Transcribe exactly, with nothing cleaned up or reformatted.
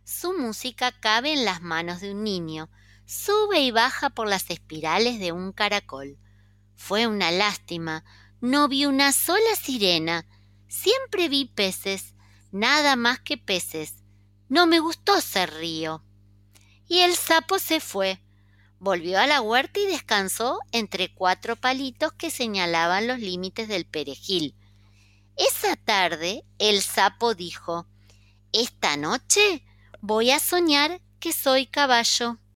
Su música cabe en las manos de un niño, sube y baja por las espirales de un caracol. Fue una lástima, no vi una sola sirena, siempre vi peces, nada más que peces. No me gustó ser río. Y el sapo se fue, volvió a la huerta y descansó entre cuatro palitos que señalaban los límites del perejil. Esa tarde el sapo dijo: «Esta noche voy a soñar que soy caballo».